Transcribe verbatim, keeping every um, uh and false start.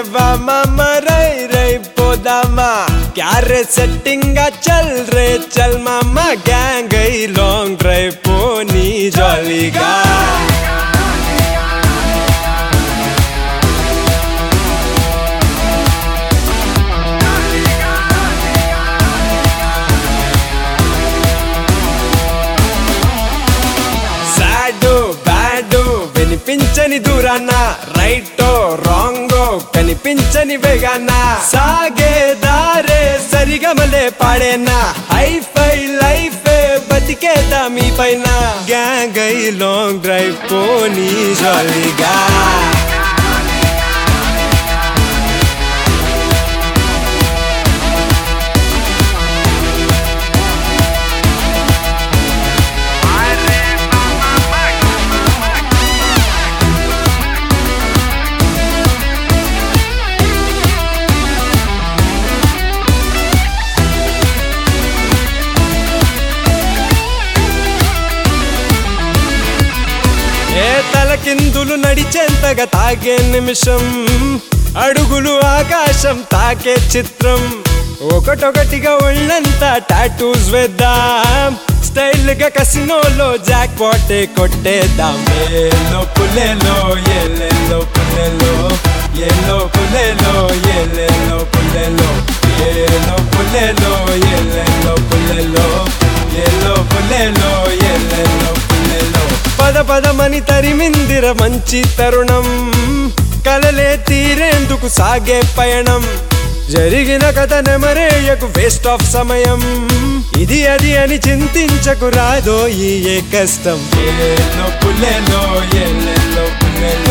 మామ రై రై పోదామా క్యారే సెట్టింగ్ చల్ రే చల్ మామ గ్యాంగ్ అయి లాంగ్ డ్రైవ్ పోనీ జాలీగా కనిపించని దూరాన రైటో రాంగో కనిపించని వేగాన సాగే దారే సరిగమలే పాడేనా హైఫై లైఫ్ బతికేదా మీ పైన గ్యాంగ్ అయి లాంగ్ డ్రైవ్ పోనీ జాలీగా ఏ తలకిందులు నడిచేంతగా తాగే నిమిషం అడుగులు ఆకాశం తాకే చిత్రం ఒకటొకటిగా ఒళ్ళంతా టాటూస్ వేద్దాం స్టైల్ గా కసినోలో జాక్ పాటే కొట్టేద్దాం ఏలో పుల్లెలో ఏలేలో పుల్లెలో ఏలో పుల్లెలో ఏలేలో పుల్లెలో ఏలో పుల్లెలో ఏలేలో పుల్లెలో ఏలో పుల్లెలో ఏలేలో పుల్లెలో పద పదమని తరిమిందిర మంచి తరుణం కలలే తీరేందుకు సాగే పయనం జరిగిన కథ నెమరేయకు వేస్ట్ ఆఫ్ సమయం ఇది అది అని చింతించకు రాదో ఈ ఏ కష్టం ఏలో పుల్లెలో ఏలేలో పుల్లెలో